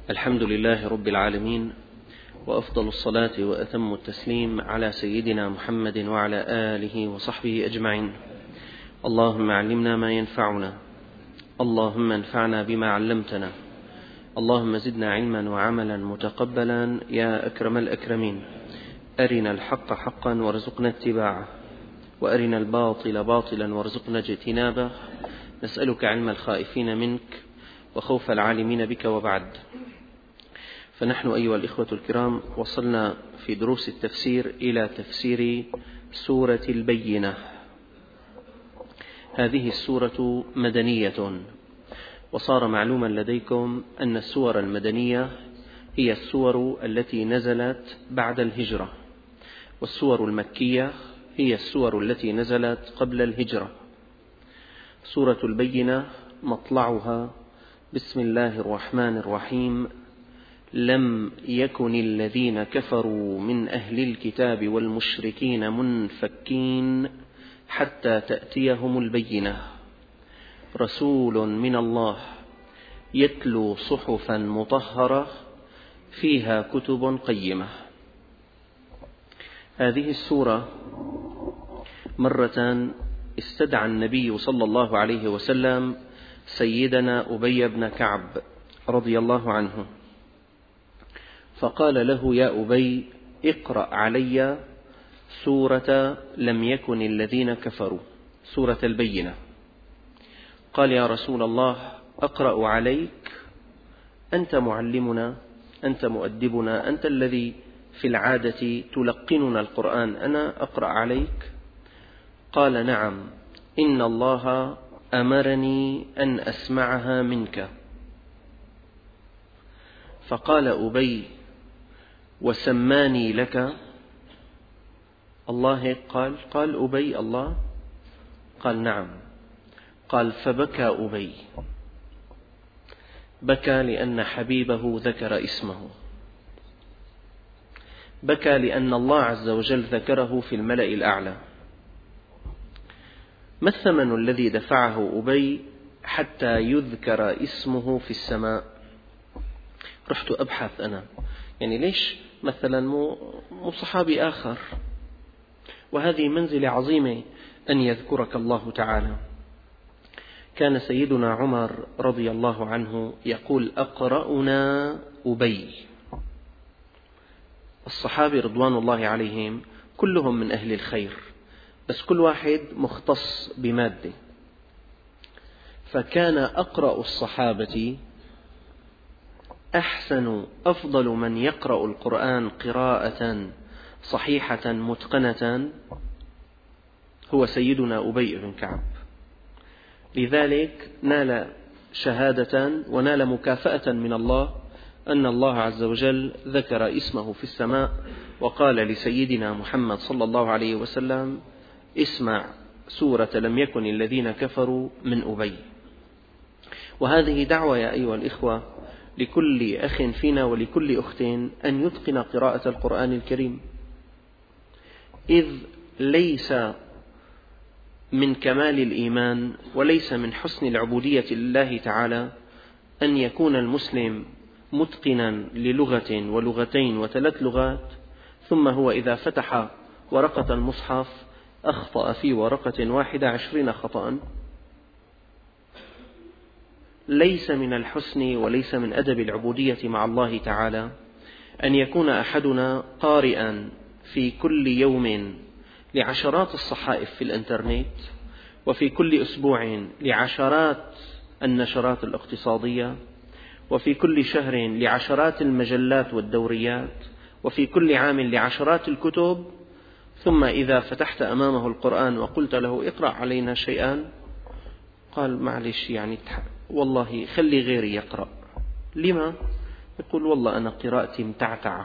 الحمد لله رب العالمين، وأفضل الصلاة وأتم التسليم على سيدنا محمد وعلى آله وصحبه أجمعين. اللهم علمنا ما ينفعنا، اللهم انفعنا بما علمتنا، اللهم زدنا علما وعملا متقبلا يا أكرم الأكرمين. أرنا الحق حقا وارزقنا اتباعه، وأرنا الباطل باطلا وارزقنا اجتنابه. نسألك علم الخائفين منك وخوف العالمين بك، وبعد. فنحن أيها الإخوة الكرام وصلنا في دروس التفسير إلى تفسير سورة البينة. هذه السورة مدنية، وصار معلوما لديكم أن السور المدنية هي السور التي نزلت بعد الهجرة، والسور المكية هي السور التي نزلت قبل الهجرة. سورة البينة مطلعها بسم الله الرحمن الرحيم: لم يكن الذين كفروا من أهل الكتاب والمشركين منفكين حتى تأتيهم البينة، رسول من الله يتلو صحفا مطهرة فيها كتب قيمة. هذه السورة مرة استدعى النبي صلى الله عليه وسلم سيدنا أبي بن كعب رضي الله عنه، فقال له: يا أبي، اقرأ علي سورة لم يكن الذين كفروا، سورة البينة. قال: يا رسول الله، أقرأ عليك؟ أنت معلمنا، أنت مؤدبنا، أنت الذي في العادة تلقننا القرآن، أنا أقرأ عليك؟ قال: نعم، إن الله أمرني أن أسمعها منك. فقال أبي: وسماني لك الله؟ قال أبي: الله؟ قال: نعم. قال: فبكى أبي، بكى لأن حبيبه ذكر اسمه، بكى لأن الله عز وجل ذكره في الملأ الأعلى. ما الثمن الذي دفعه أبي حتى يذكر اسمه في السماء؟ رحت أبحث أنا، يعني ليش مثلا مو صحابي آخر؟ وهذه منزلة عظيمة أن يذكرك الله تعالى. كان سيدنا عمر رضي الله عنه يقول: أقرأنا أبي. الصحابة رضوان الله عليهم كلهم من أهل الخير، بس كل واحد مختص بمادة، فكان أقرأ الصحابة أحسن أفضل من يقرأ القرآن قراءة صحيحة متقنة هو سيدنا أبي بن كعب. لذلك نال شهادة ونال مكافأة من الله أن الله عز وجل ذكر اسمه في السماء، وقال لسيدنا محمد صلى الله عليه وسلم: اسمع سورة لم يكن الذين كفروا من أبي. وهذه دعوة يا أيها الإخوة لكل أخ فينا ولكل أخت أن يتقن قراءة القرآن الكريم، إذ ليس من كمال الإيمان وليس من حسن العبودية لله تعالى أن يكون المسلم متقنا للغة ولغتين وثلاث لغات، ثم هو إذا فتح ورقة المصحف أخطأ في ورقة واحدة 20 خطأ. ليس من الحسن وليس من أدب العبودية مع الله تعالى أن يكون أحدنا قارئا في كل يوم لعشرات الصحائف في الإنترنت، وفي كل أسبوع لعشرات النشرات الاقتصادية، وفي كل شهر لعشرات المجلات والدوريات، وفي كل عام لعشرات الكتب، ثم إذا فتحت أمامه القرآن وقلت له: اقرأ علينا شيئا، قال: معلش، يعني والله خلي غيري يقرأ. لما؟ يقول: والله أنا قراءتي متعتعة.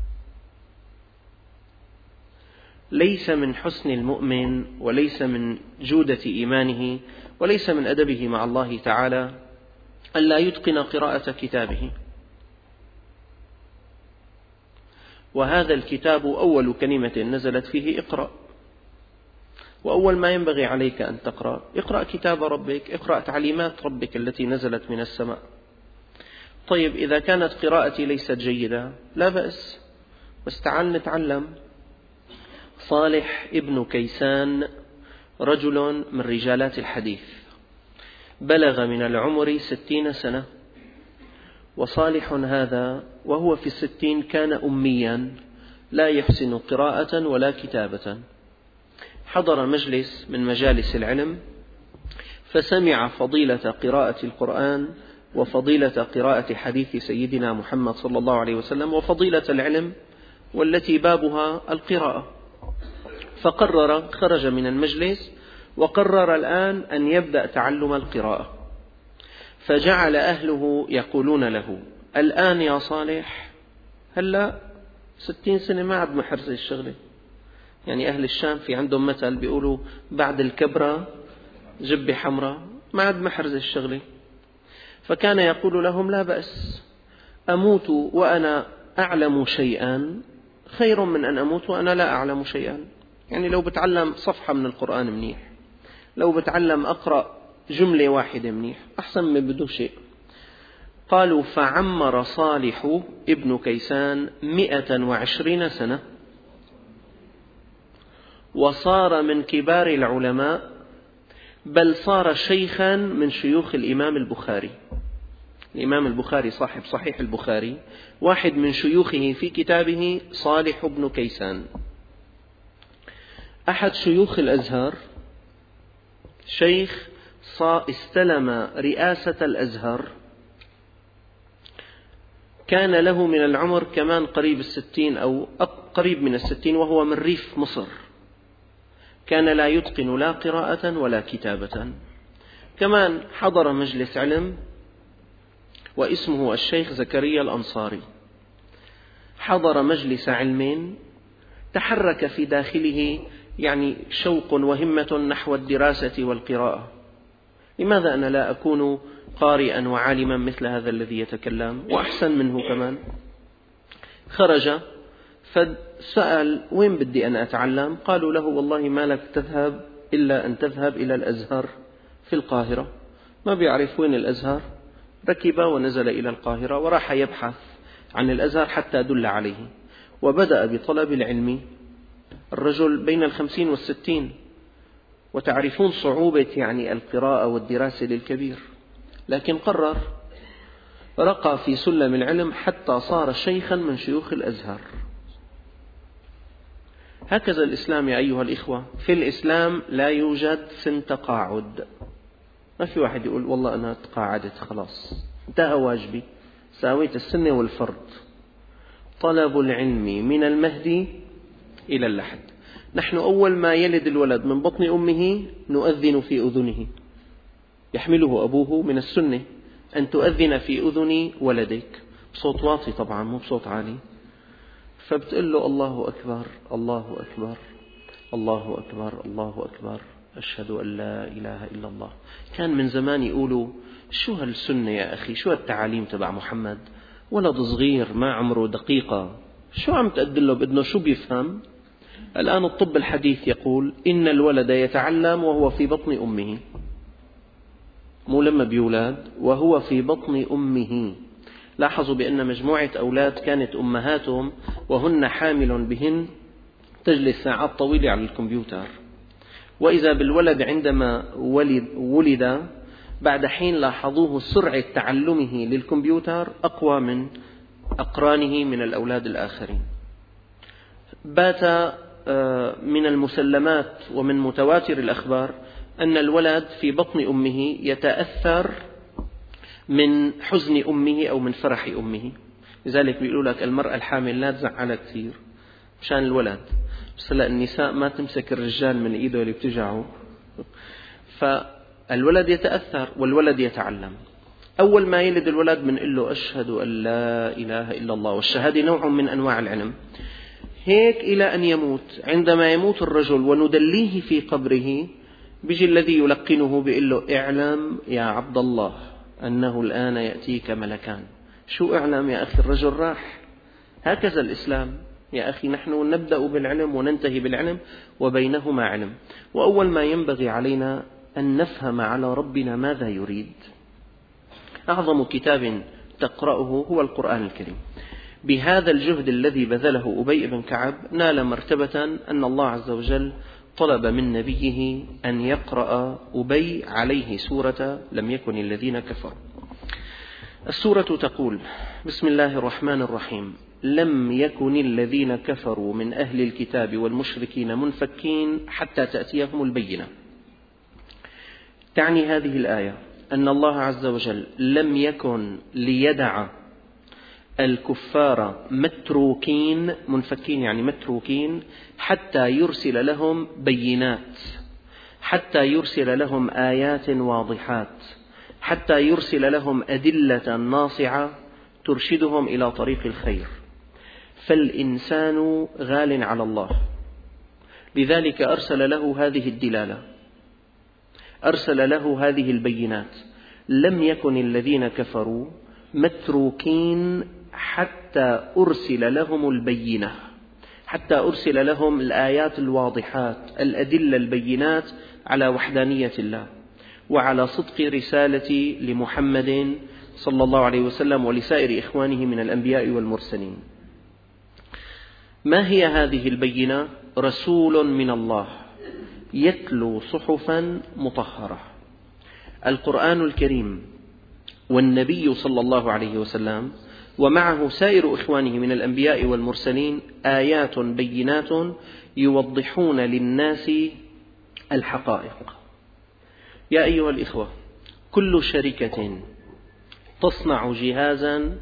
ليس من حسن المؤمن وليس من جودة إيمانه وليس من أدبه مع الله تعالى أن لا يتقن قراءة كتابه. وهذا الكتاب أول كلمة نزلت فيه اقرأ، وأول ما ينبغي عليك أن تقرأ: اقرأ كتاب ربك، اقرأ تعليمات ربك التي نزلت من السماء. طيب إذا كانت قراءتي ليست جيدة لا بأس، بس تعال نتعلم. صالح ابن كيسان رجل من رجالات الحديث، بلغ من العمر 60 سنة، وصالح هذا وهو في 60 كان أميا لا يحسن قراءة ولا كتابة. حضر مجلس من مجالس العلم فسمع فضيلة قراءة القرآن وفضيلة قراءة حديث سيدنا محمد صلى الله عليه وسلم وفضيلة العلم والتي بابها القراءة، فقرر، خرج من المجلس وقرر الآن أن يبدأ تعلم القراءة. فجعل أهله يقولون له: الآن يا صالح، هلأ 60 سنة ما عاد محرز الشغلة. يعني أهل الشام في عندهم مثل بيقولوا: بعد الكبرة جبة حمراء، ما عاد محرز الشغلة. فكان يقول لهم: لا بأس، أموت وأنا أعلم شيئا خير من أن أموت وأنا لا أعلم شيئا. يعني لو بتعلم صفحة من القرآن منيح، لو بتعلم أقرأ جملة واحدة منيح، أحسن من بدون شيء. قالوا: فعمر صالح ابن كيسان 120 سنة، وصار من كبار العلماء، بل صار شيخا من شيوخ الإمام البخاري. الإمام البخاري صاحب صحيح البخاري، واحد من شيوخه في كتابه صالح بن كيسان. أحد شيوخ الأزهر، شيخ استلم رئاسة الأزهر، كان له من العمر كمان قريب 60 أو قريب من 60، وهو من ريف مصر، كان لا يتقن لا قراءة ولا كتابة. كمان حضر مجلس علم واسمه الشيخ زكريا الأنصاري، حضر مجلس علم تحرك في داخله يعني شوق وهمة نحو الدراسة والقراءة. لماذا أنا لا أكون قارئا وعالما مثل هذا الذي يتكلم وأحسن منه كمان؟ خرج فسأل: وين بدي أنا أتعلم؟ قالوا له: والله ما لك تذهب إلا أن تذهب إلى الأزهر في القاهرة. ما بيعرف وين الأزهر، ركب ونزل إلى القاهرة وراح يبحث عن الأزهر حتى دل عليه، وبدأ بطلب العلم. الرجل بين 50 و60، وتعرفون صعوبة يعني القراءة والدراسة للكبير، لكن قرر، رقى في سلم العلم حتى صار شيخا من شيوخ الأزهر. هكذا الإسلام يا أيها الإخوة. في الإسلام لا يوجد سن تقاعد. ما في واحد يقول: والله أنا تقاعدت خلاص انتهى واجبي، ساويت السنة والفرض. طلب العلم من المهد إلى اللحد. نحن أول ما يلد الولد من بطن أمه نؤذن في أذنه، يحمله أبوه من السنة أن تؤذن في أذن ولديك، بصوت واطي طبعا مو بصوت عالي. فبتقول له: الله أكبر الله أكبر الله أكبر الله أكبر، أشهد أن لا إله إلا الله. كان من زمان يقولوا: شو هالسنة يا أخي، شو هالتعاليم تبع محمد، ولد صغير ما عمره دقيقة، شو عم تقدله بإذنه، شو بيفهم؟ الآن الطب الحديث يقول إن الولد يتعلم وهو في بطن أمه، مو لما بيولاد، وهو في بطن أمه. لاحظوا بأن مجموعة أولاد كانت أمهاتهم وهن حامل بهن تجلس ساعات طويلة على الكمبيوتر، وإذا بالولد عندما ولد بعد حين لاحظوه سرعة تعلمه للكمبيوتر أقوى من أقرانه من الأولاد الآخرين. بات من المسلمات ومن متواتر الأخبار أن الولد في بطن أمه يتأثر من حزن أمه أو من فرح أمه. لذلك بيقولوا لك المرأة الحامل لا تزعلها كثير مشان الولد، بس لا النساء ما تمسك الرجال من إيده اللي بتجعه. فالولد يتأثر والولد يتعلم. أول ما يلد الولد بنقول له: أشهد أن لا إله إلا الله، والشهادة نوع من أنواع العلم. هيك إلى أن يموت. عندما يموت الرجل وندليه في قبره، بيجي الذي يلقنه بيقول له: اعلم يا عبد الله أنه الآن يأتيك ملكان. شو اعلم يا أخي، الرجل راح. هكذا الإسلام يا أخي، نحن نبدأ بالعلم وننتهي بالعلم وبينهما علم. وأول ما ينبغي علينا أن نفهم على ربنا ماذا يريد. أعظم كتاب تقرأه هو القرآن الكريم. بهذا الجهد الذي بذله أبي بن كعب نال مرتبة أن الله عز وجل طلب من نبيه أن يقرأ أبي عليه سورة لم يكن الذين كفروا. السورة تقول: بسم الله الرحمن الرحيم. لم يكن الذين كفروا من أهل الكتاب والمشركين منفكين حتى تأتيهم البينة. تعني هذه الآية أن الله عز وجل لم يكن ليدع الكفار متروكين، منفكين يعني متروكين، حتى يرسل لهم بينات، حتى يرسل لهم آيات واضحات، حتى يرسل لهم أدلة ناصعة ترشدهم إلى طريق الخير. فالإنسان غال على الله، لذلك أرسل له هذه الدلالة، أرسل له هذه البينات. لم يكن الذين كفروا متروكين حتى أرسل لهم البينة، حتى أرسل لهم الآيات الواضحات، الأدلة البينات على وحدانية الله وعلى صدق رسالة لمحمد صلى الله عليه وسلم ولسائر إخوانه من الأنبياء والمرسلين. ما هي هذه البينة؟ رسول من الله يتلو صحفا مطهرة. القرآن الكريم والنبي صلى الله عليه وسلم ومعه سائر إخوانه من الأنبياء والمرسلين آيات بينات يوضحون للناس الحقائق. يا أيها الإخوة، كل شركة تصنع جهازا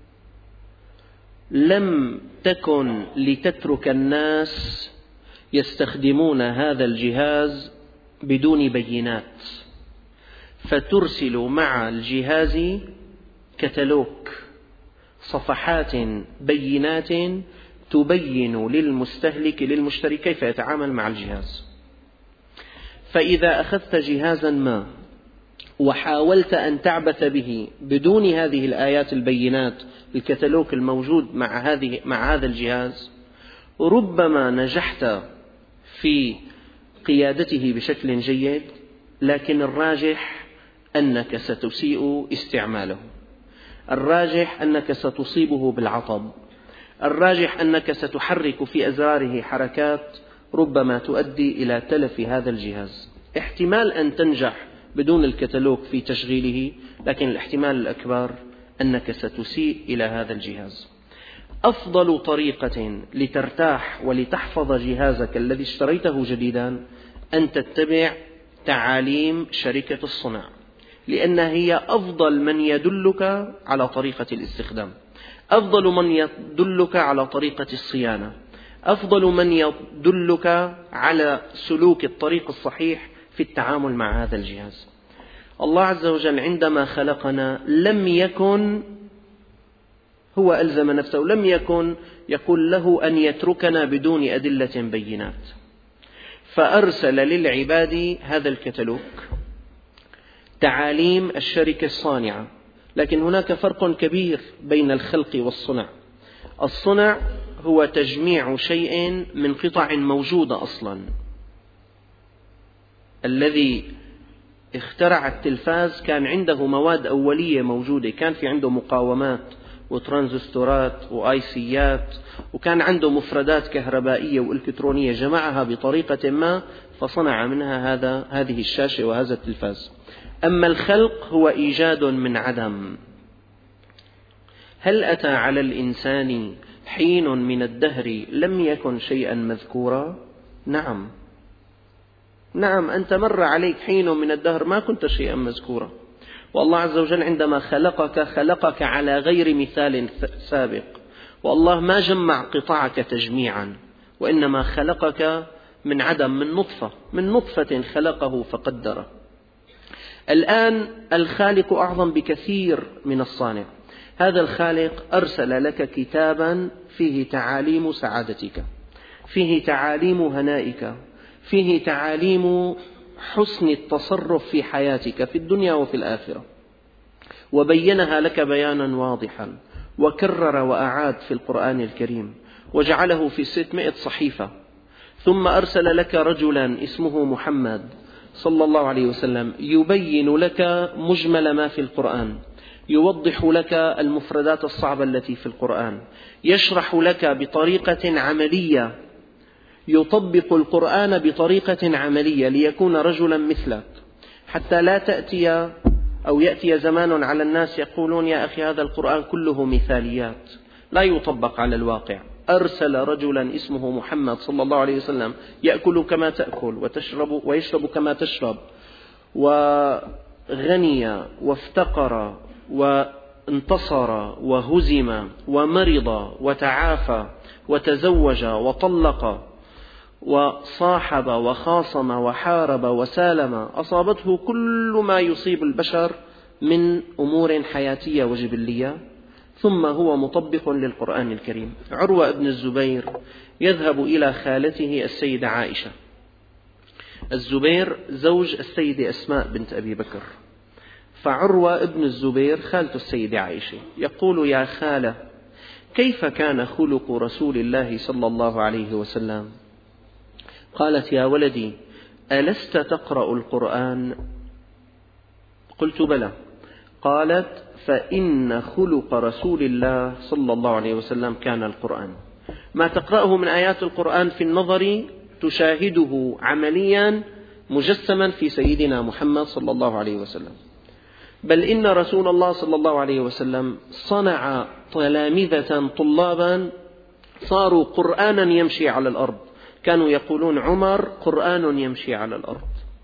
لم تكن لتترك الناس يستخدمون هذا الجهاز بدون بينات، فترسل مع الجهاز كتالوج، صفحات بينات تبين للمستهلك للمشتري كيف يتعامل مع الجهاز. فإذا أخذت جهازا ما وحاولت أن تعبث به بدون هذه الآيات البينات، الكتالوج الموجود مع هذا الجهاز، ربما نجحت في قيادته بشكل جيد، لكن الراجح أنك ستسيء استعماله، الراجح أنك ستصيبه بالعطب، الراجح أنك ستحرك في أزراره حركات ربما تؤدي إلى تلف هذا الجهاز. احتمال أن تنجح بدون الكتالوج في تشغيله، لكن الاحتمال الأكبر أنك ستسيء إلى هذا الجهاز. أفضل طريقة لترتاح ولتحفظ جهازك الذي اشتريته جديدا أن تتبع تعاليم شركة الصنع، لأنها هي أفضل من يدلك على طريقة الاستخدام، أفضل من يدلك على طريقة الصيانة، أفضل من يدلك على سلوك الطريق الصحيح في التعامل مع هذا الجهاز. الله عز وجل عندما خلقنا لم يكن هو ألزم نفسه، لم يكن يقول له أن يتركنا بدون أدلة بينات، فأرسل للعباد هذا الكتالوج، تعاليم الشركة الصانعة. لكن هناك فرق كبير بين الخلق والصنع. الصنع هو تجميع شيء من قطع موجودة أصلا. الذي اخترع التلفاز كان عنده مواد أولية موجودة، كان في عنده مقاومات وترانزستورات وآيسيات، وكان عنده مفردات كهربائية وإلكترونية، جمعها بطريقة ما فصنع منها هذه الشاشة وهذا التلفاز. أما الخلق هو إيجاد من عدم. هل أتى على الإنسان حين من الدهر لم يكن شيئا مذكورا؟ نعم، أنت مر عليك حين من الدهر ما كنت شيئا مذكورا. والله عز وجل عندما خلقك على غير مثال سابق، والله ما جمع قطعك تجميعا، وإنما خلقك من عدم، من نطفة خلقه فقدره. الآن الخالق أعظم بكثير من الصانع. هذا الخالق أرسل لك كتابا فيه تعاليم سعادتك، فيه تعاليم هنائك، فيه تعاليم حسن التصرف في حياتك في الدنيا وفي الآخرة، وبينها لك بيانا واضحا، وكرر وأعاد في القرآن الكريم، وجعله في 600 صحيفة. ثم أرسل لك رجلا اسمه محمد صلى الله عليه وسلم يبين لك مجمل ما في القرآن، يوضح لك المفردات الصعبة التي في القرآن، يشرح لك بطريقة عملية، يطبق القرآن بطريقة عملية ليكون رجلا مثلك، حتى لا تأتي أو يأتي زمان على الناس يقولون يا أخي هذا القرآن كله مثاليات لا يطبق على الواقع. أرسل رجلا اسمه محمد صلى الله عليه وسلم يأكل كما تأكل ويشرب كما تشرب، وغني وافتقر وانتصر وهزم ومرض وتعافى وتزوج وطلق وصاحب وخاصم وحارب وسالم، أصابته كل ما يصيب البشر من أمور حياتية وجبلية، ثم هو مطبق للقرآن الكريم. عروة بن الزبير يذهب إلى خالته السيدة عائشة. الزبير زوج السيدة أسماء بنت أبي بكر، فعروة بن الزبير خالته السيدة عائشة يقول يا خالة كيف كان خلق رسول الله صلى الله عليه وسلم؟ قالت يا ولدي ألست تقرأ القرآن؟ قلت بلى. قالت فإن خلق رسول الله صلى الله عليه وسلم كان القرآن، ما تقرأه من آيات القرآن في النظر تشاهده عمليا مجسما في سيدنا محمد صلى الله عليه وسلم. بل إن رسول الله صلى الله عليه وسلم صنع تلامذة طلابا صاروا قرآنا يمشي على الأرض، كانوا يقولون عمر قرآن يمشي على الأرض.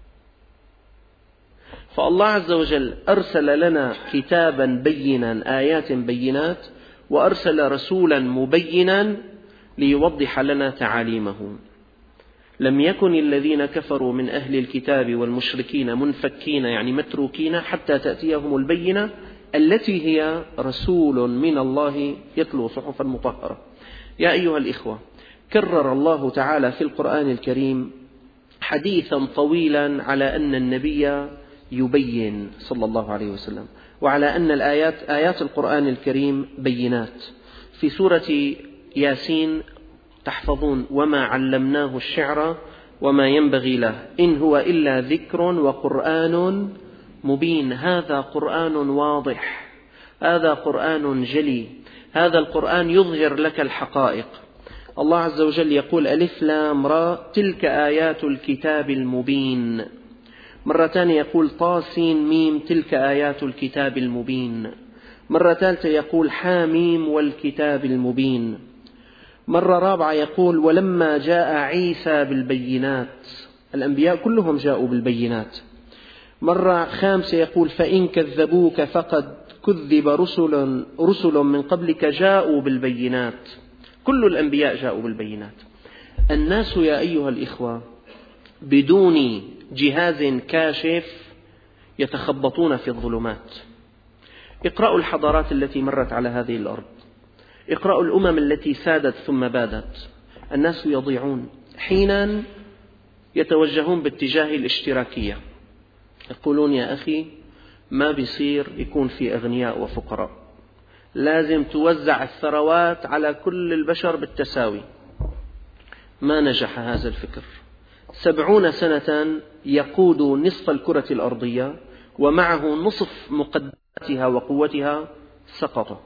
فالله عز وجل أرسل لنا كتابا بينا آيات بينات، وأرسل رسولا مبينا ليوضح لنا تعاليمه. لم يكن الذين كفروا من أهل الكتاب والمشركين منفكين يعني متروكين حتى تأتيهم البينة التي هي رسول من الله يتلو صحفا مطهرة. يا أيها الإخوة، كرر الله تعالى في القرآن الكريم حديثا طويلا على أن النبي يبين صلى الله عليه وسلم، وعلى أن آيات القرآن الكريم بينات. في سورة ياسين تحفظون وما علمناه الشعر وما ينبغي له إن هو إلا ذكر وقرآن مبين. هذا قرآن واضح، هذا قرآن جلي، هذا القرآن يظهر لك الحقائق. الله عز وجل يقول ألف لام را تلك آيات الكتاب المبين. مرة ثانية يقول طاسين ميم تلك آيات الكتاب المبين. مرة ثالثة يقول حاميم والكتاب المبين. مرة رابعة يقول ولما جاء عيسى بالبينات، الأنبياء كلهم جاءوا بالبينات. مرة خامسة يقول فإن كذبوك فقد كذب رسل من قبلك جاءوا بالبينات. كل الأنبياء جاءوا بالبينات. الناس يا أيها الإخوة بدون جهاز كاشف يتخبطون في الظلمات. اقرأوا الحضارات التي مرت على هذه الأرض، اقرأوا الأمم التي سادت ثم بادت. الناس يضيعون، حينا يتوجهون باتجاه الاشتراكية، يقولون يا أخي ما بيصير يكون في أغنياء وفقراء، لازم توزع الثروات على كل البشر بالتساوي. ما نجح هذا الفكر. 70 سنة يقود نصف الكرة الأرضية ومعه نصف مقدماتها وقوتها سقط.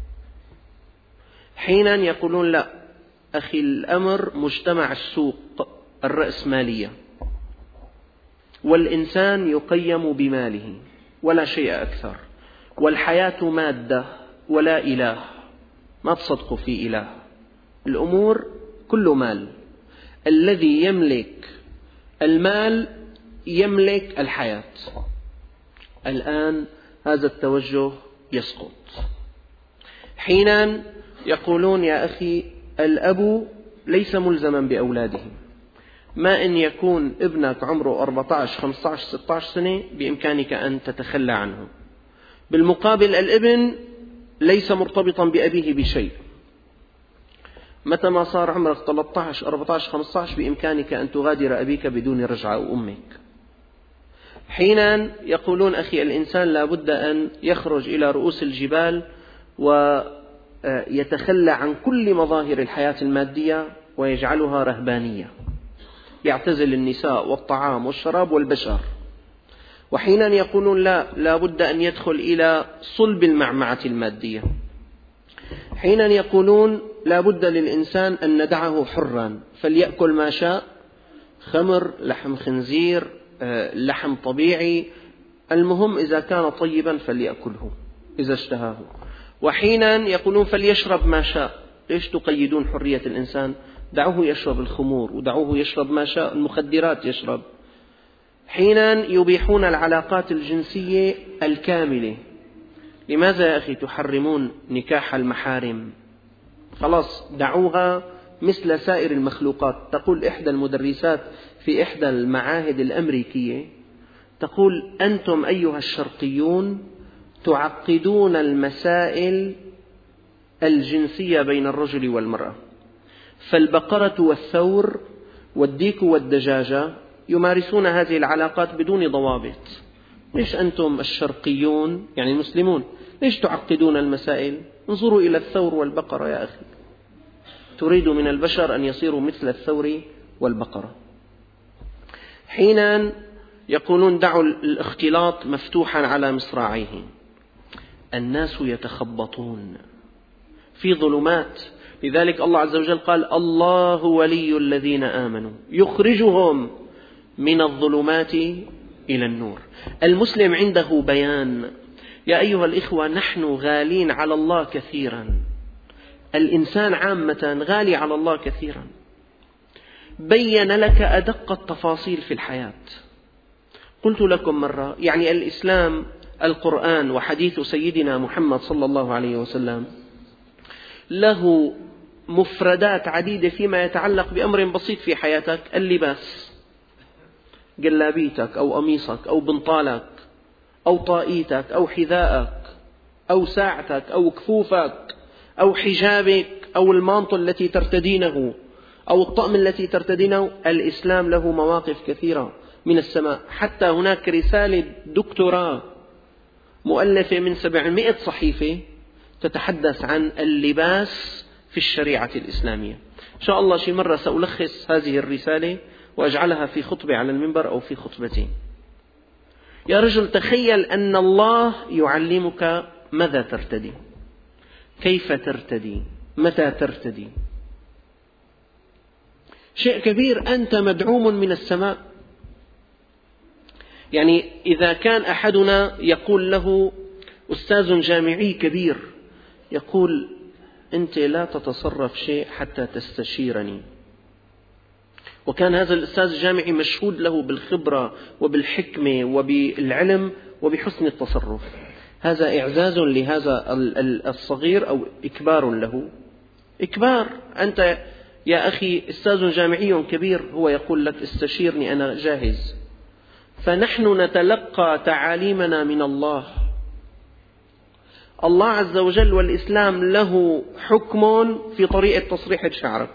حينا يقولون لا أخي الأمر مجتمع السوق الرأسمالية، والإنسان يقيم بماله ولا شيء أكثر، والحياة مادة ولا إله. ما تصدقوا في إله، الأمور كل مال. الذي يملك المال يملك الحياة. الآن هذا التوجه يسقط. حينا يقولون يا أخي الأب ليس ملزما بأولاده، ما إن يكون ابنك عمره 14 15 16 سنة بإمكانك أن تتخلى عنه. بالمقابل الابن ليس مرتبطا بأبيه بشيء، متى ما صار عمرك 13 14 15 بإمكانك أن تغادر أبيك بدون رجعة أو أمك. حينا يقولون أخي الإنسان لا بد أن يخرج إلى رؤوس الجبال ويتخلى عن كل مظاهر الحياة المادية ويجعلها رهبانية، يعتزل النساء والطعام والشراب والبشر. وحينا يقولون لا بد أن يدخل إلى صلب المعمعة المادية. حينا يقولون لا بد للإنسان أن ندعه حرا فليأكل ما شاء، خمر، لحم خنزير، لحم طبيعي، المهم إذا كان طيبا فليأكله إذا اشتهاه. وحينا يقولون فليشرب ما شاء. ليش تقيدون حرية الإنسان؟ دعوه يشرب الخمور ودعوه يشرب ما شاء، المخدرات يشرب. حينا يبيحون العلاقات الجنسية الكاملة. لماذا يا أخي تحرمون نكاح المحارم؟ خلاص دعوها مثل سائر المخلوقات. تقول إحدى المدرسات في إحدى المعاهد الأمريكية، تقول أنتم أيها الشرقيون تعقدون المسائل الجنسية بين الرجل والمرأة، فالبقرة والثور والديك والدجاجة يمارسون هذه العلاقات بدون ضوابط. ليش أنتم الشرقيون يعني المسلمون ليش تعقدون المسائل؟ انظروا إلى الثور والبقرة يا أخي. تريد من البشر أن يصيروا مثل الثور والبقرة. حينا يقولون دعوا الاختلاط مفتوحا على مصراعيه. الناس يتخبطون في ظلمات، لذلك الله عز وجل قال الله ولي الذين آمنوا يخرجهم من الظلمات إلى النور. المسلم عنده بيان. يا أيها الإخوة نحن غالين على الله كثيرا، الإنسان عامة غالي على الله كثيرا. بين لك أدق التفاصيل في الحياة. قلت لكم مرة يعني الإسلام، القرآن وحديث سيدنا محمد صلى الله عليه وسلم له مفردات عديدة فيما يتعلق بأمر بسيط في حياتك. اللباس، جلابيتك أو قميصك أو بنطالك أو طائيتك أو حذائك أو ساعتك أو كفوفك أو حجابك أو المانطو التي ترتدينه أو الطقم التي ترتدينه. الإسلام له مواقف كثيرة من السماء. حتى هناك رسالة دكتوراه مؤلفة من 700 صحيفة تتحدث عن اللباس في الشريعة الإسلامية. إن شاء الله شي مرة سألخص هذه الرسالة وأجعلها في خطبة على المنبر أو في خطبتين. يا رجل تخيل أن الله يعلمك ماذا ترتدي، كيف ترتدي، متى ترتدي. شيء كبير، أنت مدعوم من السماء. يعني إذا كان أحدنا يقول له أستاذ جامعي كبير، يقول أنت لا تتصرف شيء حتى تستشيرني، وكان هذا الأستاذ الجامعي مشهود له بالخبرة وبالحكمة وبالعلم وبحسن التصرف، هذا إعزاز لهذا الصغير أو إكبار له؟ إكبار. أنت يا أخي أستاذ جامعي كبير، هو يقول لك استشيرني أنا جاهز. فنحن نتلقى تعاليمنا من الله. الله عز وجل والإسلام له حكم في طريقة تصريح شعرك.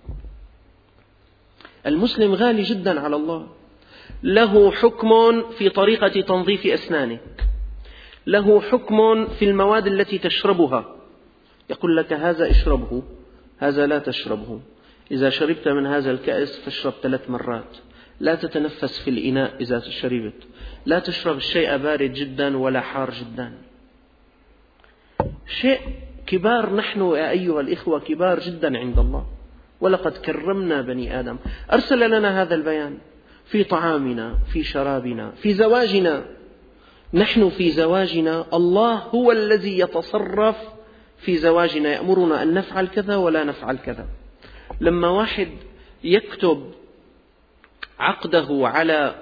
المسلم غالي جدا على الله. له حكم في طريقة تنظيف أسنانك، له حكم في المواد التي تشربها. يقول لك هذا اشربه، هذا لا تشربه. إذا شربت من هذا الكأس فاشرب 3 مرات. لا تتنفس في الإناء إذا شربت. لا تشرب الشيء بارد جدا ولا حار جدا. شيء كبار. نحن يا أيها الإخوة كبار جدا عند الله، ولقد كرمنا بني آدم. أرسل لنا هذا البيان في طعامنا، في شرابنا، في زواجنا. نحن في زواجنا الله هو الذي يتصرف في زواجنا، يأمرنا أن نفعل كذا ولا نفعل كذا. لما واحد يكتب عقده على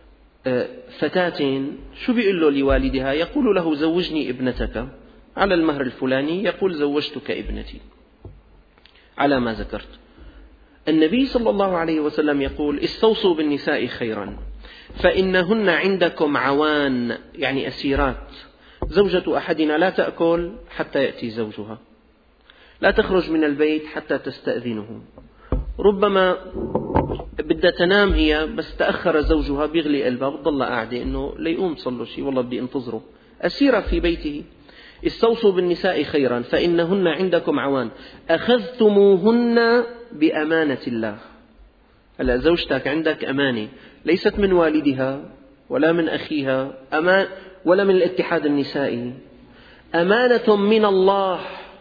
فتاة، شو بيقول له لوالدها؟ يقول له زوجني ابنتك على المهر الفلاني، يقول زوجتك ابنتي على ما ذكرت. النبي صلى الله عليه وسلم يقول استوصوا بالنساء خيرا فإنهن عندكم عوان، يعني أسيرات. زوجة أحدنا لا تأكل حتى يأتي زوجها، لا تخرج من البيت حتى تستأذنه. ربما بدها تنام هي بس تأخر زوجها، بيغلي قلبها، بتضل قاعدة إنه ليقوم صلوا شيء، والله بدي انتظره. أسيرة في بيته. استوصوا بالنساء خيرا فإنهن عندكم عوان أخذتموهن بأمانة الله. هلا زوجتك عندك أمانة، ليست من والدها، ولا من أخيها ولا من الاتحاد النسائي، أمانة من الله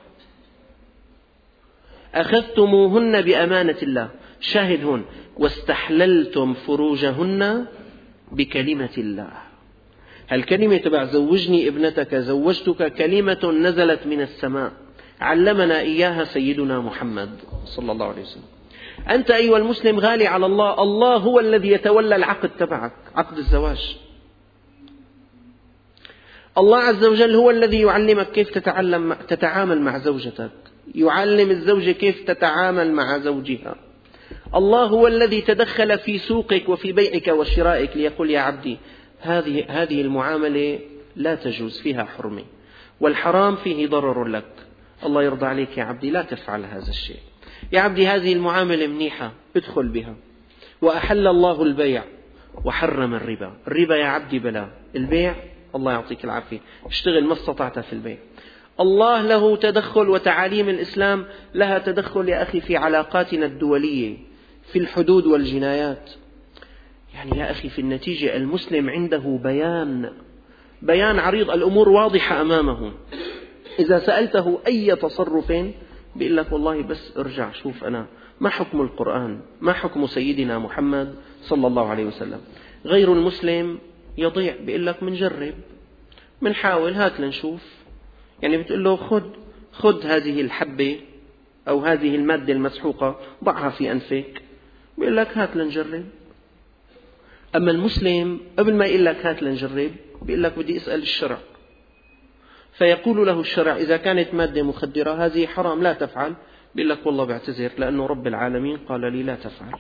أخذتموهن بأمانة الله. شاهد هون: واستحللتم فروجهن بكلمة الله. هالكلمة تبع زوجني ابنتك، زوجتك، كلمة نزلت من السماء علمنا إياها سيدنا محمد صلى الله عليه وسلم. أنت أيها المسلم غالي على الله، الله هو الذي يتولى العقد تبعك، عقد الزواج. الله عز وجل هو الذي يعلمك كيف تتعامل مع زوجتك، يعلم الزوجة كيف تتعامل مع زوجها. الله هو الذي تدخل في سوقك وفي بيعك وشرائك ليقول: يا عبدي هذه المعاملة لا تجوز، فيها حرمة، والحرام فيه ضرر لك. الله يرضى عليك يا عبدي، لا تفعل هذا الشيء. يا عبدي هذه المعاملة منيحة، ادخل بها. وأحل الله البيع وحرم الربا. الربا يا عبدي بلا، البيع الله يعطيك العافية، اشتغل ما استطعت في البيع. الله له تدخل، وتعاليم الإسلام لها تدخل يا أخي في علاقاتنا الدولية، في الحدود والجنايات. يعني يا أخي في النتيجة المسلم عنده بيان عريض، الأمور واضحة أمامه. إذا سألته أي تصرف بيقول لك: والله بس ارجع شوف أنا ما حكم القرآن، ما حكم سيدنا محمد صلى الله عليه وسلم. غير المسلم يضيع، بيقول لك: منجرب، منحاول، هات لنشوف. يعني بتقول له: خذ هذه الحبة أو هذه المادة المسحوقة، ضعها في أنفك، بيقول لك: هات لنجرب. أما المسلم قبل ما يقول لك هات لنجرب بيقول لك: بدي أسأل الشرع. فيقول له الشرع: إذا كانت مادة مخدرة هذه حرام لا تفعل. بيقول لك: والله بعتذر لأنه رب العالمين قال لي لا تفعل.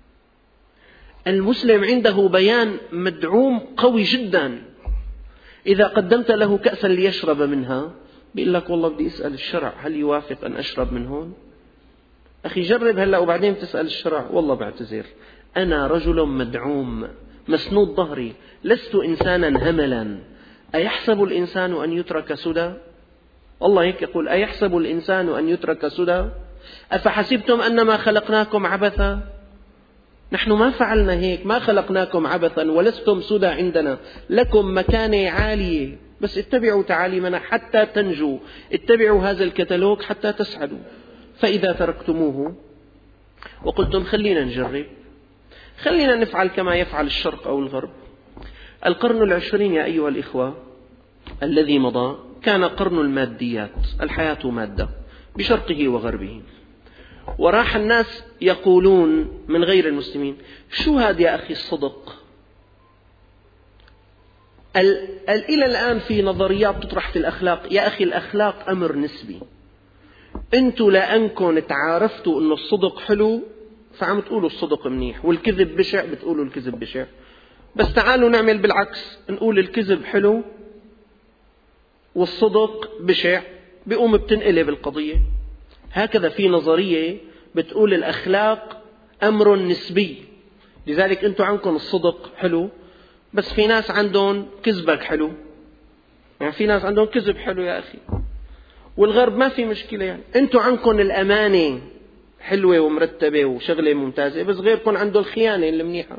المسلم عنده بيان مدعوم قوي جدا. إذا قدمت له كأسا ليشرب منها بيقول لك: والله بدي أسأل الشرع هل يوافق أن أشرب من هون؟ أخي جرب هلأ وبعدين تسأل الشرع. والله بعتذر، أنا رجل مدعوم مسنود ظهري، لست إنسانا هملا. أيحسب الإنسان أن يترك سدى؟ الله هيك يقول: أيحسب الإنسان أن يترك سدى؟ أفحسبتم أنما خلقناكم عبثا؟ نحن ما فعلنا هيك، ما خلقناكم عبثا ولستم سدى عندنا، لكم مكانة عالية، بس اتبعوا تعاليمنا حتى تنجوا، اتبعوا هذا الكتالوج حتى تسعدوا. فإذا تركتموه وقلتم خلينا نجرب، خلينا نفعل كما يفعل الشرق أو الغرب. القرن العشرين يا أيها الإخوة الذي مضى كان قرن الماديات، الحياة مادة بشرقه وغربه. وراح الناس يقولون من غير المسلمين: شو هذا يا أخي الصدق؟ إلى الآن في نظريات تطرح في الأخلاق. يا أخي الأخلاق أمر نسبي. أنتوا لأنكم تعارفتوا أن الصدق حلو فعم تقولوا الصدق منيح، والكذب بشع بتقولوا الكذب بشع. بس تعالوا نعمل بالعكس، نقول الكذب حلو والصدق بشع، بيقوم بتنقلب القضية. هكذا في نظرية بتقول الأخلاق أمر نسبي. لذلك أنتوا عندكم الصدق حلو، بس في ناس عندهم كذبك حلو. يعني في ناس عندهم كذب حلو يا أخي، والغرب ما في مشكلة. يعني أنتوا عندكم الأمانة حلوة ومرتبة وشغلة ممتازة، بس غيركم عنده الخيانة المنيحة.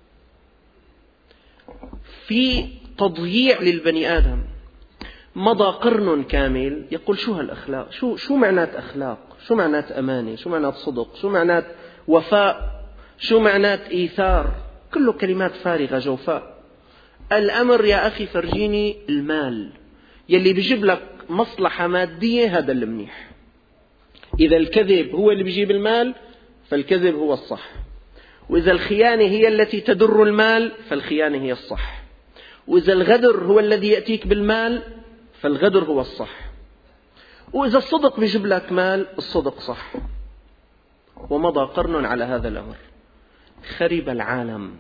في تضييع للبني آدم. مضى قرن كامل يقول: شو هالأخلاق؟ شو معنات أخلاق؟ شو معنات أمانة؟ شو معنات صدق؟ شو معنات وفاء؟ شو معنات إيثار؟ كله كلمات فارغة جوفاء. الأمر يا أخي فرجيني المال يلي بيجيب لك مصلحة مادية، هذا اللي منيح. إذا الكذب هو اللي بيجيب المال فالكذب هو الصح، وإذا الخيانة هي التي تدر المال فالخيانة هي الصح، وإذا الغدر هو الذي يأتيك بالمال فالغدر هو الصح، وإذا الصدق بيجيب لك مال الصدق صح. ومضى قرن على هذا الأمر، خرب العالم،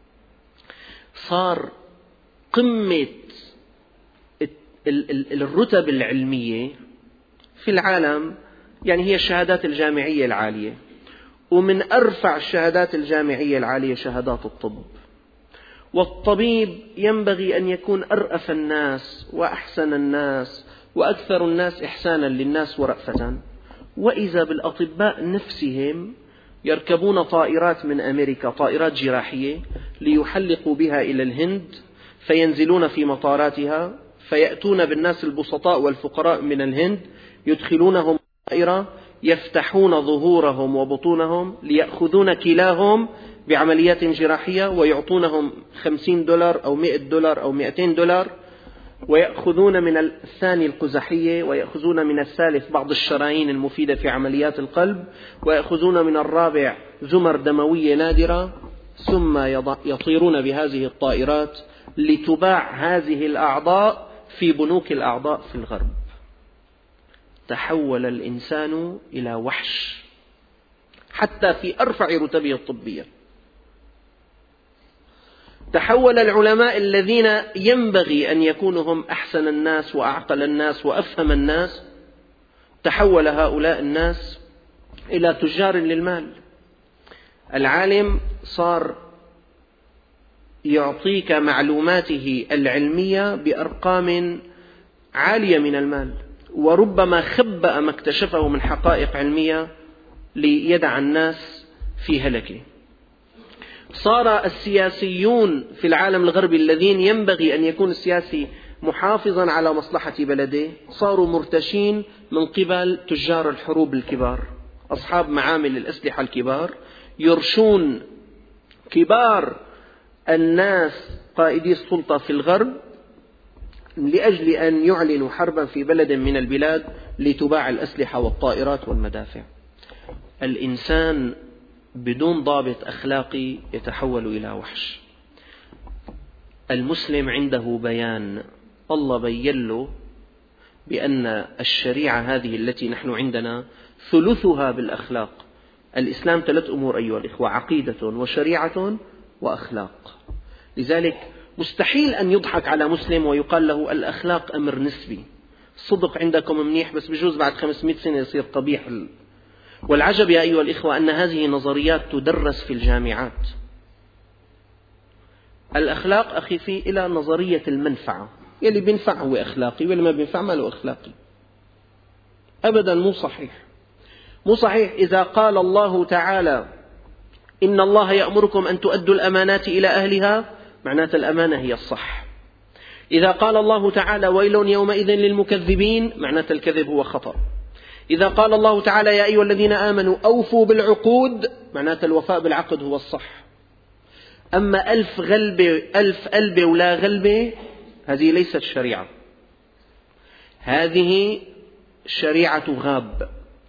صار قمة الرتب العلمية في العالم يعني هي الشهادات الجامعية العالية، ومن أرفع الشهادات الجامعية العالية شهادات الطب. والطبيب ينبغي أن يكون أرأف الناس وأحسن الناس وأكثر الناس إحسانا للناس ورأفة. وإذا بالأطباء نفسهم يركبون طائرات من أمريكا، طائرات جراحية، ليحلقوا بها إلى الهند، فينزلون في مطاراتها، فيأتون بالناس البسطاء والفقراء من الهند، يدخلونهم الطائرة، يفتحون ظهورهم وبطونهم ليأخذون كلاهم بعمليات جراحية، ويعطونهم $50 أو $100 أو $200، ويأخذون من الثاني القزحية، ويأخذون من الثالث بعض الشرايين المفيدة في عمليات القلب، ويأخذون من الرابع زمر دموية نادرة، ثم يطيرون بهذه الطائرات لتباع هذه الأعضاء في بنوك الأعضاء في الغرب. تحول الإنسان إلى وحش حتى في أرفع رتبه الطبية. تحول العلماء الذين ينبغي أن يكونوا هم أحسن الناس وأعقل الناس وأفهم الناس، تحول هؤلاء الناس إلى تجار للمال. العالم صار يعطيك معلوماته العلمية بأرقام عالية من المال، وربما خبأ ما اكتشفه من حقائق علمية ليدع الناس في هلكه. صار السياسيون في العالم الغربي الذين ينبغي أن يكون السياسي محافظا على مصلحة بلده، صاروا مرتشين من قبل تجار الحروب الكبار، أصحاب معامل الأسلحة الكبار، يرشون كبار الناس قائدي السلطة في الغرب لأجل أن يعلنوا حربا في بلد من البلاد لتباع الأسلحة والطائرات والمدافع. الإنسان بدون ضابط أخلاقي يتحول إلى وحش. المسلم عنده بيان، الله بين له بأن الشريعة هذه التي نحن عندنا ثلثها بالأخلاق. الإسلام 3 أمور أيها الإخوة: عقيدة وشريعة وأخلاق. لذلك مستحيل أن يضحك على مسلم ويقال له الأخلاق أمر نسبي، الصدق عندكم منيح بس بجوز بعد 500 سنة يصير قبيح. والعجب يا أيها الإخوة أن هذه نظريات تدرس في الجامعات. الأخلاق أخي في إلى نظرية المنفعة، يلي بينفع هو أخلاقي واللي ما بينفع ما له أخلاقي. أبدا مو صحيح، مو صحيح. إذا قال الله تعالى إن الله يأمركم أن تؤدوا الأمانات إلى أهلها، معنات الأمانة هي الصح. إذا قال الله تعالى ويل يومئذ للمكذبين، معنات الكذب هو خطأ. إذا قال الله تعالى يا أيها الذين آمنوا أوفوا بالعقود، معنات الوفاء بالعقد هو الصح. أما 1000 قلبة ولا غلبة، هذه ليست شريعة، هذه شريعة غاب،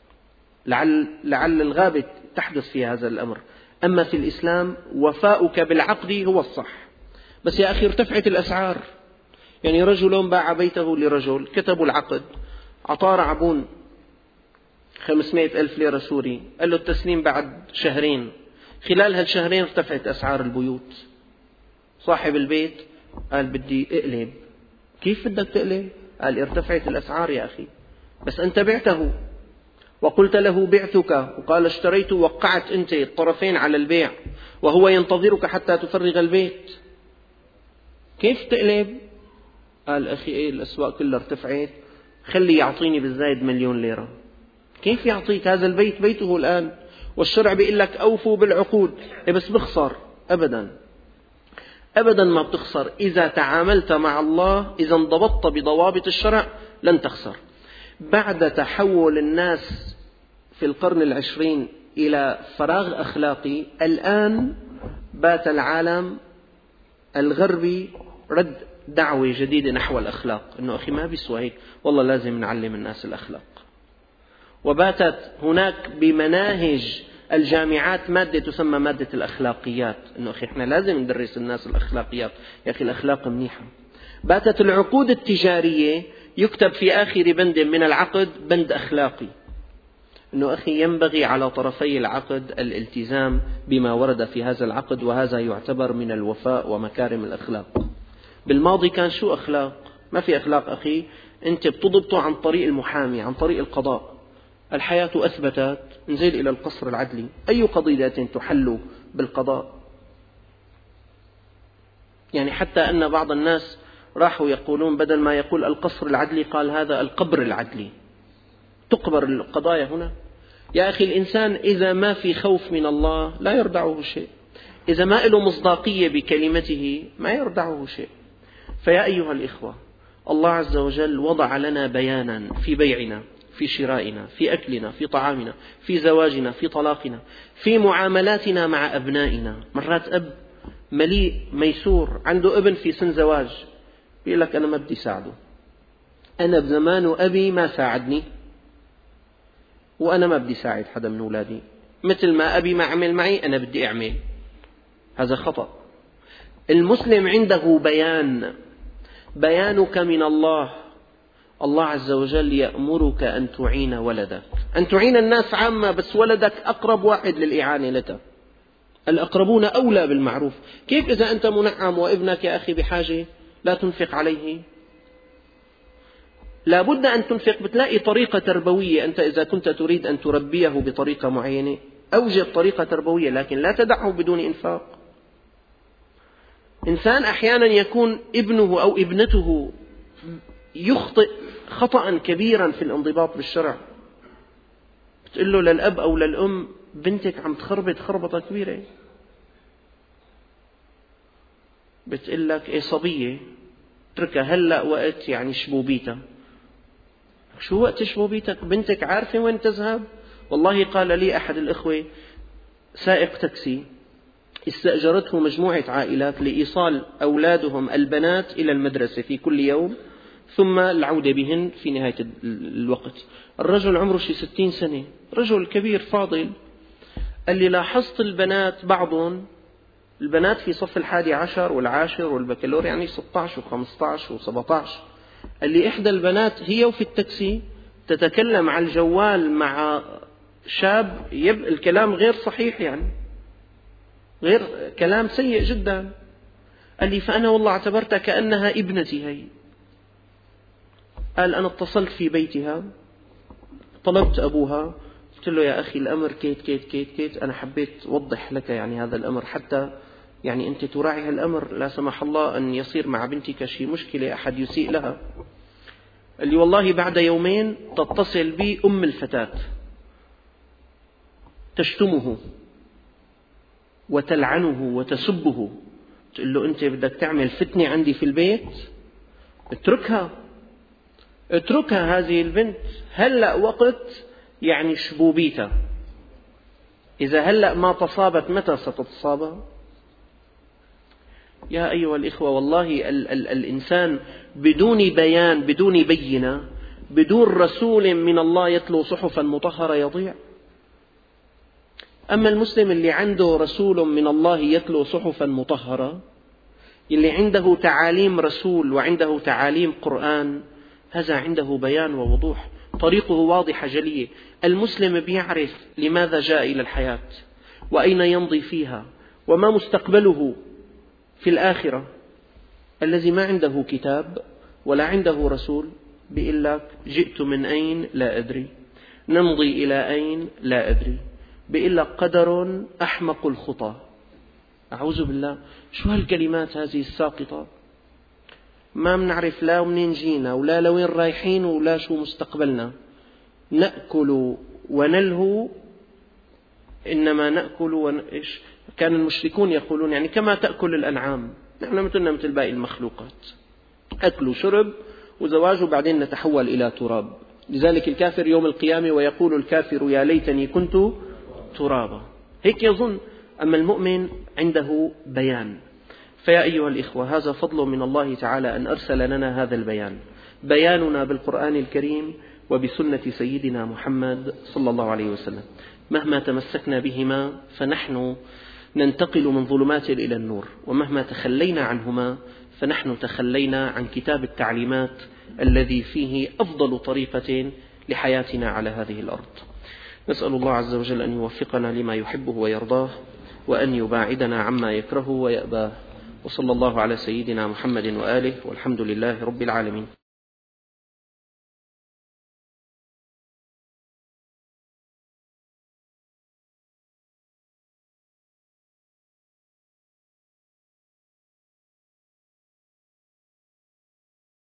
لعل الغابة تحدث في هذا الأمر. أما في الإسلام وفاؤك بالعقد هو الصح. بس يا أخي ارتفعت الأسعار، يعني رجل باع بيته لرجل، كتبوا العقد، عطاه رعبون 500,000 ليرة سوري، قال له التسليم بعد 2 شهر. خلال هالشهرين ارتفعت أسعار البيوت. صاحب البيت قال بدي اقلب. كيف بدك تقلب؟ قال ارتفعت الأسعار يا أخي، بس أنت بعته وقلت له بعتك، وقال اشتريت، وقعت أنت الطرفين على البيع وهو ينتظرك حتى تفرغ البيت، كيف تقلب؟ قال أخي إيه الأسواق كلها ارتفعت، خلي يعطيني بالزايد 1,000,000 ليرة. كيف يعطيك؟ هذا البيت بيته الآن، والشرع بيقول لك أوفوا بالعقود. بس بخسر؟ أبدا أبدا ما بتخسر. إذا تعاملت مع الله، إذا انضبطت بضوابط الشرع لن تخسر. بعد تحول الناس في القرن 20 إلى فراغ أخلاقي، الآن بات العالم الغربي رد دعوة جديدة نحو الأخلاق، إنه أخي ما بيسوى هيك، والله لازم نعلم الناس الأخلاق. وباتت هناك بمناهج الجامعات مادة تسمى مادة الأخلاقيات، إنه أخي إحنا لازم ندرس الناس الأخلاقيات، يا أخي الأخلاق منيحة. باتت العقود التجارية يكتب في آخر بند من العقد بند أخلاقي، إنه أخي ينبغي على طرفي العقد الالتزام بما ورد في هذا العقد، وهذا يعتبر من الوفاء ومكارم الأخلاق. بالماضي كان شو أخلاق؟ ما في أخلاق أخي، أنت بتضبطه عن طريق المحامي، عن طريق القضاء. الحياة أثبتت، انزل إلى القصر العدلي، أي قضية تحل بالقضاء. يعني حتى أن بعض الناس راحوا يقولون بدل ما يقول القصر العدلي قال هذا القبر العدلي، تقبر القضايا هنا. يا أخي الإنسان إذا ما في خوف من الله لا يردعه شيء، إذا ما له مصداقية بكلمته ما يردعه شيء. فيا أيها الإخوة، الله عز وجل وضع لنا بيانا في بيعنا، في شرائنا، في أكلنا، في طعامنا، في زواجنا، في طلاقنا، في معاملاتنا مع أبنائنا. مرات أب مليء ميسور عنده ابن في سن زواج بيقول لك أنا ما بدي ساعده، أنا بزمان أبي ما ساعدني وأنا ما بدي ساعد حدا من أولادي، مثل ما أبي ما عمل معي أنا بدي أعمل. هذا خطأ. المسلم عنده بيان، بيانك من الله. الله عز وجل يأمرك أن تعين ولدك، أن تعين الناس عامة، بس ولدك أقرب واحد للإعانة لك. الأقربون أولى بالمعروف. كيف إذا أنت منعم وابنك يا أخي بحاجة لا تنفق عليه؟ لا بد أن تنفق. بتلاقي طريقة تربوية، أنت إذا كنت تريد أن تربيه بطريقة معينة أوجد طريقة تربوية، لكن لا تدعه بدون إنفاق. إنسان أحيانا يكون ابنه أو ابنته يخطئ خطأ كبيرا في الانضباط بالشرع، بتقول له للأب أو للأم بنتك عم تخربط خربطة كبيرة، بتقول لك إيه صبية اتركها هلأ وقت يعني شبوبيتها. شو وقت شبوبيتك؟ بنتك عارفة وين تذهب؟ والله قال لي أحد الإخوة سائق تاكسي استأجرته مجموعة عائلات لإيصال أولادهم البنات إلى المدرسة في كل يوم ثم العودة بهن في نهاية الوقت. الرجل عمره شي 60 سنة، رجل كبير فاضل. قال لي لاحظت البنات بعضهم، البنات في صف 11 والعاشر والبكالور يعني 16 و15 و17. قال لي إحدى البنات هي وفي التاكسي تتكلم على الجوال مع شاب الكلام غير صحيح، يعني غير كلام سيء جدا. قال لي فأنا والله اعتبرتها كأنها ابنتي هي. قال أنا اتصلت في بيتها طلبت أبوها قلت له يا أخي الأمر كيت كيت كيت كيت، أنا حبيت أوضح لك يعني هذا الأمر حتى يعني أنت تراعي هالأمر، لا سمح الله أن يصير مع بنتك شيء مشكلة أحد يسيء لها. قال لي والله بعد يومين تتصل بي أم الفتاة تشتمه وتلعنه وتسبه، تقول له أنت بدك تعمل فتنة عندي في البيت، اتركها هذه البنت، هلأ وقت يعني شبوبيتها، إذا هلأ ما تصابت متى ستتصاب؟ يا أيها الإخوة، والله الإنسان بدون بيان، بدون بينة، بدون رسول من الله يتلو صحفا مطهرة يضيع. أما المسلم اللي عنده رسول من الله يتلو صحفا مطهرة، اللي عنده تعاليم رسول وعنده تعاليم قرآن، هذا عنده بيان ووضوح، طريقه واضحة جلية. المسلم بيعرف لماذا جاء إلى الحياة وأين يمضي فيها وما مستقبله في الآخرة. الذي ما عنده كتاب ولا عنده رسول بيقول لك جئت من أين لا أدري، نمضي إلى أين لا أدري، بيقول لك قدر أحمق الخطى. أعوذ بالله، شو هالكلمات هذه الساقطة؟ ما بنعرف لا منين جينا ولا لوين رايحين ولا شو مستقبلنا. نأكل ونلهو، إنما نأكل إيش كان المشركون يقولون يعني كما تأكل الأنعام، نحن مثلنا مثل باقي المخلوقات، أكل وشرب وزواج وبعدين نتحول إلى تراب. لذلك الكافر يوم القيامة ويقول الكافر يا ليتني كنت ترابا، هيك يظن. أما المؤمن عنده بيان. فيا أيها الإخوة، هذا فضل من الله تعالى أن أرسل لنا هذا البيان، بياننا بالقرآن الكريم وبسنة سيدنا محمد صلى الله عليه وسلم. مهما تمسكنا بهما فنحن ننتقل من ظلمات إلى النور، ومهما تخلينا عنهما فنحن تخلينا عن كتاب التعليمات الذي فيه أفضل طريقة لحياتنا على هذه الأرض. نسأل الله عز وجل أن يوفقنا لما يحبه ويرضاه، وأن يباعدنا عما يكره ويأباه. وصلى الله على سيدنا محمد وآله، والحمد لله رب العالمين.